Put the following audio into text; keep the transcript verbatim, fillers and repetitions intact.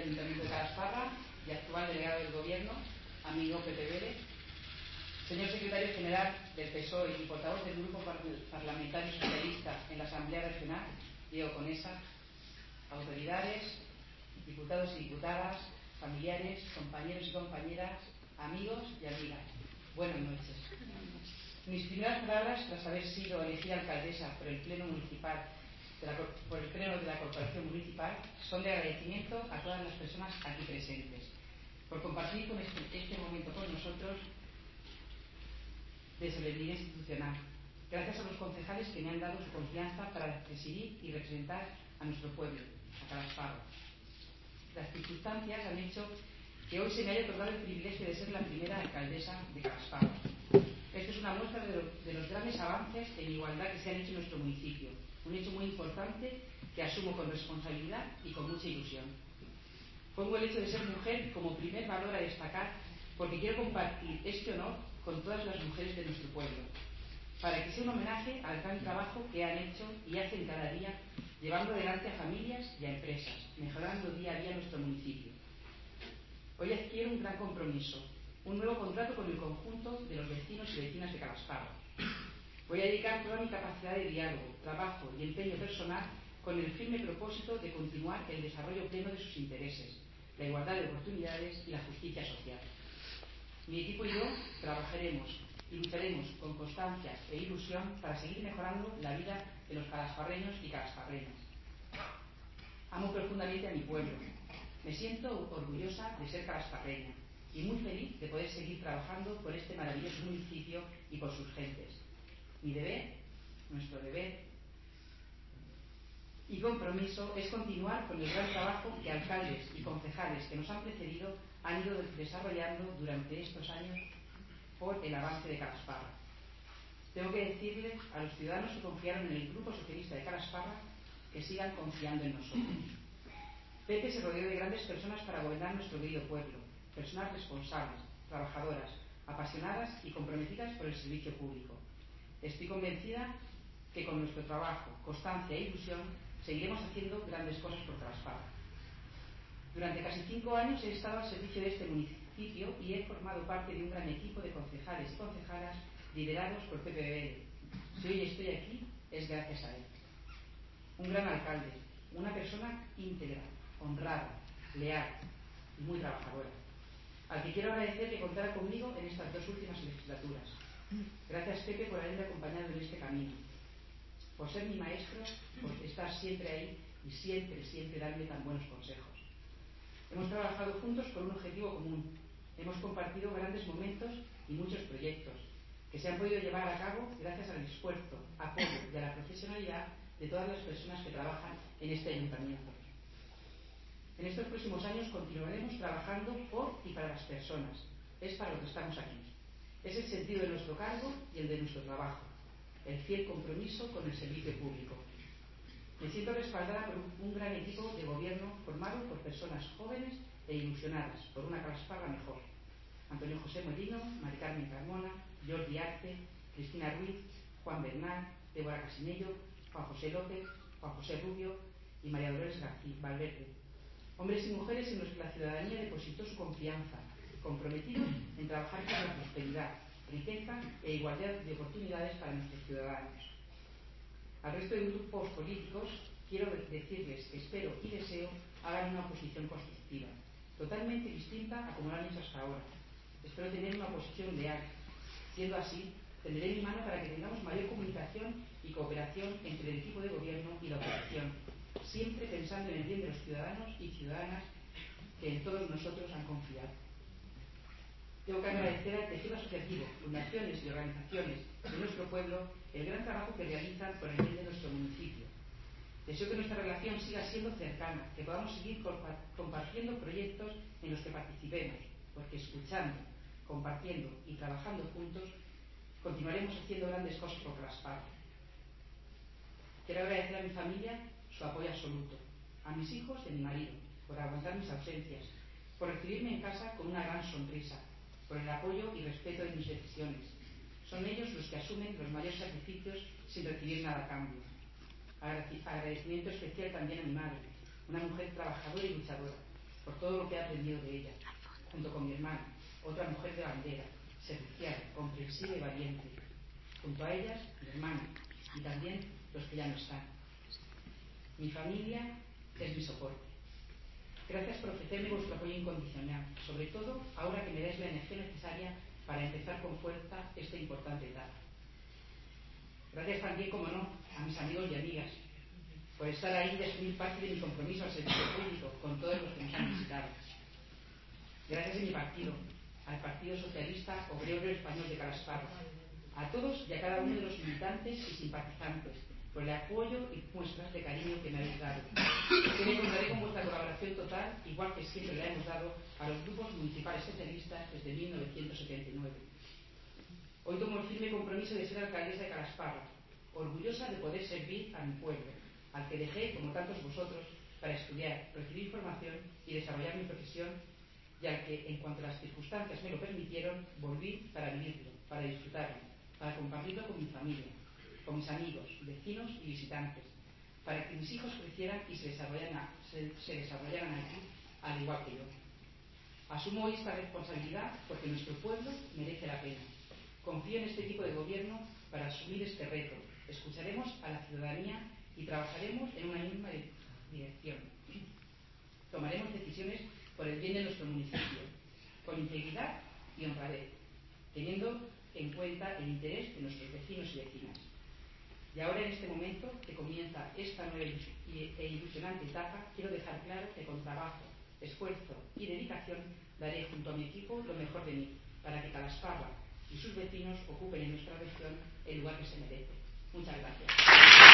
Ayuntamiento de Calasparra y actual delegado del Gobierno, amigo Pepe Vélez, señor secretario general del P S O E y portavoz del Grupo Parlamentario Socialista en la Asamblea Regional, Diego Conesa, autoridades, diputados y diputadas, familiares, compañeros y compañeras, amigos y amigas. Buenas noches. Mis primeras palabras, tras haber sido elegida alcaldesa por el Pleno Municipal de la, por el Pleno de la Corporación Municipal, son de agradecimiento a todas las personas aquí presentes por compartir con este, este momento con nosotros de solemnidad institucional. Gracias a los concejales que me han dado su confianza para presidir y representar a nuestro pueblo, a Calasparra. Las circunstancias han hecho que hoy se me haya otorgado el privilegio de ser la primera alcaldesa de Calasparra. Esto es una muestra de, lo, de los grandes avances en igualdad que se han hecho en nuestro municipio, un hecho muy importante que asumo con responsabilidad y con mucha ilusión. Pongo el hecho de ser mujer como primer valor a destacar porque quiero compartir este honor con todas las mujeres de nuestro pueblo, para que sea un homenaje al gran trabajo que han hecho y hacen cada día, llevando adelante a familias y a empresas, mejorando día a día nuestro municipio. Hoy adquiero un gran compromiso, un nuevo contrato con el conjunto de los vecinos y vecinas de Calasparra. Voy a dedicar toda mi capacidad de diálogo, trabajo y empeño personal con el firme propósito de continuar el desarrollo pleno de sus intereses, la igualdad de oportunidades y la justicia social. Mi equipo y yo trabajaremos y lucharemos con constancia e ilusión para seguir mejorando la vida de los calasparreños y calasparreñas. Amo profundamente a mi pueblo. Me siento orgullosa de ser calasparreña y muy feliz de poder seguir trabajando por este maravilloso municipio y por sus gentes. Mi deber, nuestro deber y compromiso es continuar con el gran trabajo que alcaldes y concejales que nos han precedido han ido desarrollando durante estos años por el avance de Calasparra. Tengo que decirles a los ciudadanos que confiaron en el Grupo Socialista de Calasparra que sigan confiando en nosotros. Pepe se rodeó de grandes personas para gobernar nuestro querido pueblo, personas responsables, trabajadoras, apasionadas y comprometidas por el servicio público. Estoy convencida que con nuestro trabajo, constancia e ilusión seguiremos haciendo grandes cosas por Calasparra. Durante casi cinco años he estado al servicio de este municipio y he formado parte de un gran equipo de concejales y concejalas liderados por Pepe Vélez. Si hoy estoy aquí, es gracias a él. Un gran alcalde, una persona íntegra, honrada, leal y muy trabajadora, al que quiero agradecer que contara conmigo en estas dos últimas legislaturas. Gracias, Pepe, por haberme acompañado en este camino, por ser mi maestro, por estar siempre ahí y siempre, siempre darme tan buenos consejos. Hemos trabajado juntos por un objetivo común. Hemos compartido grandes momentos y muchos proyectos que se han podido llevar a cabo gracias al esfuerzo, apoyo y a la profesionalidad de todas las personas que trabajan en este ayuntamiento. En estos próximos años continuaremos trabajando por y para las personas. Es para lo que estamos aquí. Es el sentido de nuestro cargo y el de nuestro trabajo. El fiel compromiso con el servicio público. Me siento respaldada por un gran equipo de gobierno formado por personas jóvenes e ilusionadas por una Calasparra mejor. Antonio José Molino, Mari Carmen Carmona, Jordi Arce, Cristina Ruiz, Juan Bernal, Débora Casinello, Juan José López, Juan José Rubio y María Dolores García Valverde. Hombres y mujeres en los que la ciudadanía depositó su confianza, comprometidos en trabajar por la prosperidad, riqueza e igualdad de oportunidades para nuestros ciudadanos. Al resto de grupos políticos quiero decirles que espero y deseo hagan una oposición constructiva, totalmente distinta a como lo han hecho hasta ahora. Espero tener una oposición leal. Siendo así, tenderé mi mano para que tengamos mayor comunicación y cooperación entre el equipo de gobierno y la oposición, siempre pensando en el bien de los ciudadanos y ciudadanas que en todos nosotros han confiado. Tengo que agradecer al tejido asociativo, fundaciones y organizaciones de nuestro pueblo el gran trabajo que realizan por el bien de nuestro municipio. Deseo que nuestra relación siga siendo cercana, que podamos seguir compartiendo proyectos en los que participemos, porque escuchando, compartiendo y trabajando juntos continuaremos haciendo grandes cosas por Calasparra. Quiero agradecer a mi familia su apoyo absoluto, a mis hijos y a mi marido, por aguantar mis ausencias, por recibirme en casa con una gran sonrisa, por el apoyo y respeto de mis decisiones. Son ellos los que asumen los mayores sacrificios sin recibir nada a cambio. Agradecimiento especial también a mi madre, una mujer trabajadora y luchadora. por todo lo que he aprendido de ella, junto con mi hermana, otra mujer de bandera, servicial, comprensiva y valiente. Junto a ellas, mi hermano, y también los que ya no están. Mi familia es mi soporte. Gracias por ofrecerme vuestro apoyo incondicional, sobre todo ahora que me dais la energía necesaria para empezar con fuerza esta importante etapa. Gracias también, como no, a mis amigos y amigas, por estar ahí y asumir parte de mi compromiso al servicio público con todos los que nos han visitado. Gracias a mi partido, al Partido Socialista Obrero Español de Calasparra, a todos y a cada uno de los militantes y simpatizantes, por el apoyo y muestras de cariño que me habéis dado. Yo me contaré con vuestra colaboración total, igual que siempre la hemos dado a los grupos municipales socialistas desde mil novecientos setenta y nueve. Hoy tomo el firme compromiso de ser alcaldesa de Calasparra, orgullosa de poder servir a mi pueblo, al que dejé, como tantos vosotros, para estudiar, recibir formación y desarrollar mi profesión, y al que, en cuanto las circunstancias me lo permitieron, volví para vivirlo, para disfrutarlo, para compartirlo con mi familia, con mis amigos, vecinos y visitantes, para que mis hijos crecieran y se desarrollaran, se, se desarrollaran aquí, al igual que yo. Asumo hoy esta responsabilidad porque nuestro pueblo merece la pena. Confío en este equipo de gobierno para asumir este reto. Escucharemos a la ciudadanía y trabajaremos en una misma dirección. Tomaremos decisiones por el bien de nuestro municipio, con integridad y honradez, teniendo en cuenta el interés de nuestros vecinos y vecinas. Y ahora, en este momento que comienza esta nueva e ilusionante etapa, quiero dejar claro que con trabajo, esfuerzo y dedicación daré junto a mi equipo lo mejor de mí, para que Calasparra y sus vecinos ocupen en nuestra región el lugar que se merece. Muchas gracias.